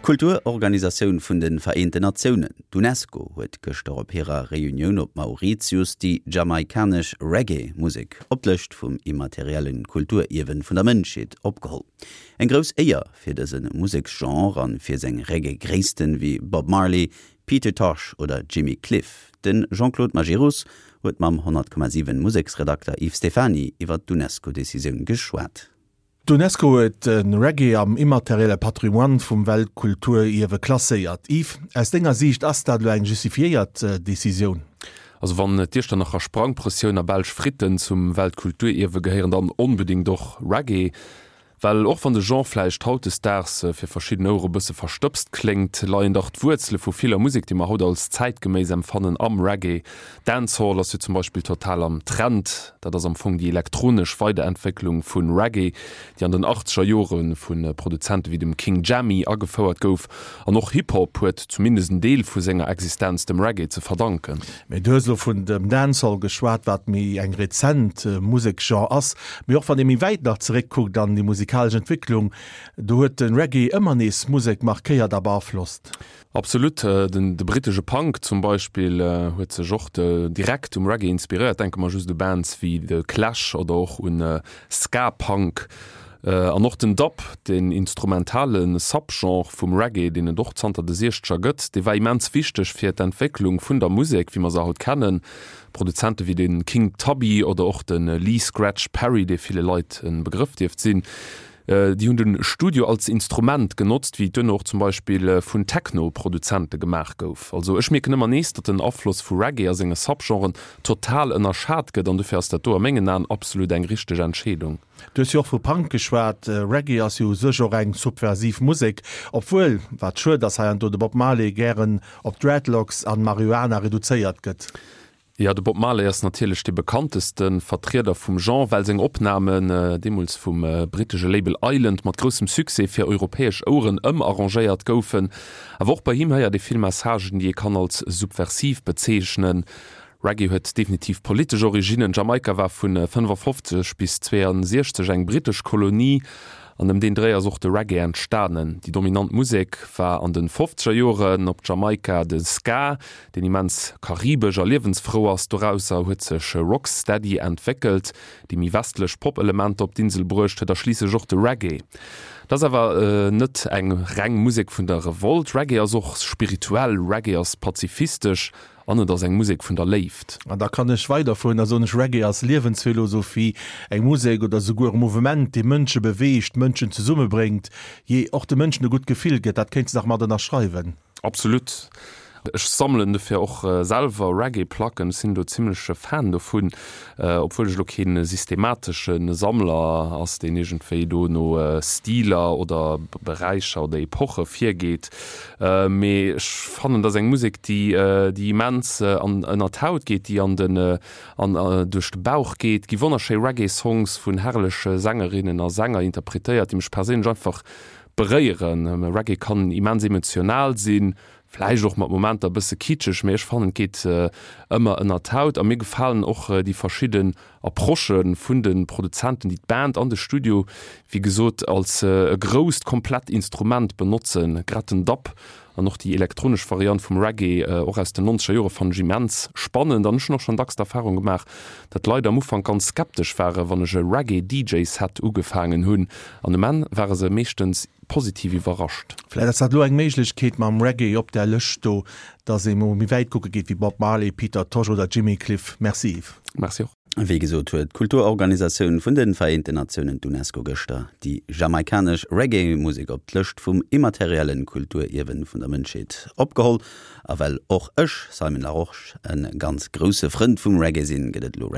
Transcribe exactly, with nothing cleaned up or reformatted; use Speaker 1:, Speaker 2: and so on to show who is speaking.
Speaker 1: Kulturorganisationun vun den Vereinte Nationen, d'UNESCO, huet gëster op hireer Reunion op Mauritius die jamaikanesch Reggae-Musik oplecht vum immateriellen Kulturiewen vun der Mënscheet opgeholl. Eng gros Eier fir dësen Musikgenre an fir seng Reggae-Gréisten wie Bob Marley, Peter Tosh oder Jimmy Cliff. Den Jean-Claude Magirus huet mam hundert Komma sieben Musiksredakter Yves Stefani iwwer d'UNESCO-Deciioun geschwat.
Speaker 2: D'UNESCO huet en Reggae am immaterielle Patrimoine vum Weltkultur iwwe klasséiert. Yves, ass denger Sicht ass dat eng justifiiert äh, Deciioun.
Speaker 3: Also wann Dirchte nach a Sprangpressioun a Belsch Fritten zum Weltkulturiewe geheieren dann unbedingt doch Reggae, weil och van de Genrefleisch haut Stars äh, fir verschiedene Eurobusse verstöpst klingt, laien doch d'Wurzle vu vieler Musik, die man haut als zeitgemäß empfannen am Reggae. Dancehall as zum Beispiel total am Trend, dat das am Funk die elektronisch Weiterentwicklung vun Reggae, die an den achtziger Joren vun äh, Produzenten wie dem King Jammy agefauerert gouf, an noch Hip-Hop huet zumindest een Deel vu senger Existenz dem Reggae zu verdanken.
Speaker 2: Mit Dösel vun dem Dancehall geschwat wat mi eng rezent äh, Musikgenre ass, mir auch van dem i weit nach zurückguckt an die Musik Entwicklung, du huet den Reggae ëmmer nees Musik markéiert der barflost.
Speaker 3: Absolut, äh, den de britische Punk zum Beispiel huet äh, se jocht äh, direkt um Reggae inspiriert, denke man just de Bands wie de Clash oder auch un äh, Ska-Punk. An uh, noch den Dub, den instrumentalen Subgenre vum Reggae, den en doch zanter de seescher gëtt, de war immens wichtig fir d'Entwicklung vun der Musik, wie man se haut kennen. Produzente wie den King Tubby oder auch den uh, Lee Scratch Perry, de viele Leute en Begriff deft sinn, uh, die hun den Studio als Instrument genutzt, wie dünn auch zum Beispiel uh, vun Techno-Produzente gemacht gouf. Also ich mir immer nächst, dat den Abfluss vu Reggae as enge Subgenren total ënner Schad gët, an du fährst dat do Mengen an absolut eng richtige Entschädung.
Speaker 2: Du hast ja auch vu Punk geschwert, äh, Reggae as jo secher eng subversiv Musik, obwohl wat schön, dass er do de Bob Marley gern op Dreadlocks an Marihuana reduzéiert gëtt.
Speaker 3: Ja, de Bob Marley ist natürlich die bekanntesten Vertreter vom Genre, weil seg Opnahmen äh, demals vom äh, britische Label Island mat großem Succès fir europäisch Ohren ëm arrangeiert goufen. Aber auch bei ihm ha ja die viel Messagen, die kann als subversiv bezeichnen. Reggae huet definitiv politische Originen. Jamaika war vun fünfundfünfzig bis zweiundsechzig eng britisch Kolonie, an dem den Dreier suchte Reggae entstanden. Die dominante Musik war an den fünfziger Joren op Jamaika den Ska, den immens karibischer Lebensfrau aus daraus huet sech Rocksteady entwickelt, die mi westlech Popelement op d'Insel brucht, der schliesse jochte Reggae. Das awer äh, net eng Reng Musik vun der Revolt. Reggae as och spirituell, Reggae as pazifistisch, an dats eng Musik vun der left.
Speaker 2: Und da kann ich weiter vu der sonech Reggae als Lebensphilosophie, eng Musik oder sogar Moment, die Mënsche beweegt, Mënschen zu Summe bringt, je och de Mënschen gut gefiel get, dat kenst nach mal danach schreiben.
Speaker 3: Absolut. Ich sammeln fir auch äh, selber Reggae-Placken sind du ziemlichsche Fan davon, äh, obwohl ich keine systematischen Sammler aus den Egentfedo no äh, Stiler oder Bereicher oder Epoche vier geht. Äh, me ich fand das eng Musik, die äh, die immens äh, an einer Haut geht, die an den äh, an äh, durch den Bauch geht, gewonnersche Reggae-Songs von herrliche Sängerinnen und Sänger interpretiert, die mich persönlich einfach bereieren. Ähm, Reggae kann immens emotional sein. Fleisch auch mal Moment ein bisschen kitschig, mir fand geht äh, immer in der Haut. Und mir gefallen auch äh, die verschiedenen Approchen von den Produzenten, die, die Band an das Studio, wie gesagt, als äh, groß komplett Instrument benutzen, gerade den Dub. Und noch die elektronische Variante vom Reggae, äh, auch aus den neunziger Jahren von Jimens spannend. Dann ist noch schon dax Erfahrung gemacht, dass Leute am Anfang ganz skeptisch waren, wenn ich Reggae-D Js hat angefangen haben. Und dann waren sie meistens positiv überrascht.
Speaker 2: Vielleicht hat nur eng Möglichkeit mit dem Reggae op der Lüchte, dass es um wie weit gucken geht wie Bob Marley, Peter Tosh oder Jimmy Cliff. Merci.
Speaker 3: Merci auch.
Speaker 1: Wie gesot huet Kulturorganisationun vun den Vereinte Nationen d'UNESCO gëster, die jamaikanesch Reggae-Musik op d'Lëcht vum immateriellen Kulturiewen vun der Mënscheet opgeholl, a well och ëch Simon Laroche en ganz grosse Frend vum Reggae sinn gëtt lo